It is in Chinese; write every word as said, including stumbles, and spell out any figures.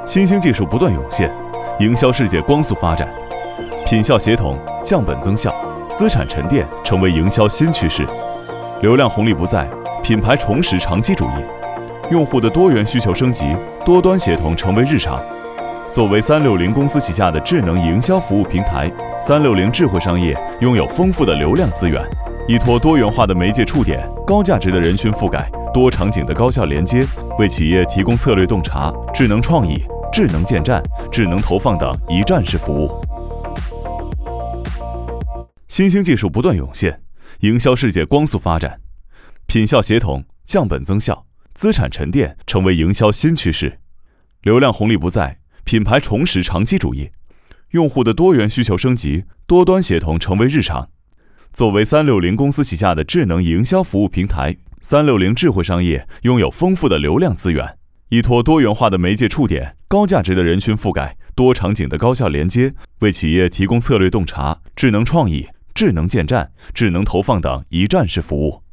新兴技术不断涌现，营销世界光速发展，品效协同，降本增效，资产沉淀成为营销新趋势。流量红利不再，品牌重拾长期主义，用户的多元需求升级，多端协同成为日常。作为三六零公司旗下的智能营销服务平台，三六零智慧商业拥有丰富的流量资源，依托多元化的媒介触点、高价值的人群覆盖、多场景的高效连接，为企业提供策略洞察、智能创意、智能建站、智能投放等一站式服务。新兴技术不断涌现，营销世界光速发展，品效协同，降本增效，资产沉淀成为营销新趋势。流量红利不再，品牌重拾长期主义，用户的多元需求升级，多端协同成为日常。作为三六零公司旗下的智能营销服务平台，三六零智慧商业拥有丰富的流量资源，依托多元化的媒介触点、高价值的人群覆盖、多场景的高效连接，为企业提供策略洞察、智能创意、智能建站、智能投放等一站式服务。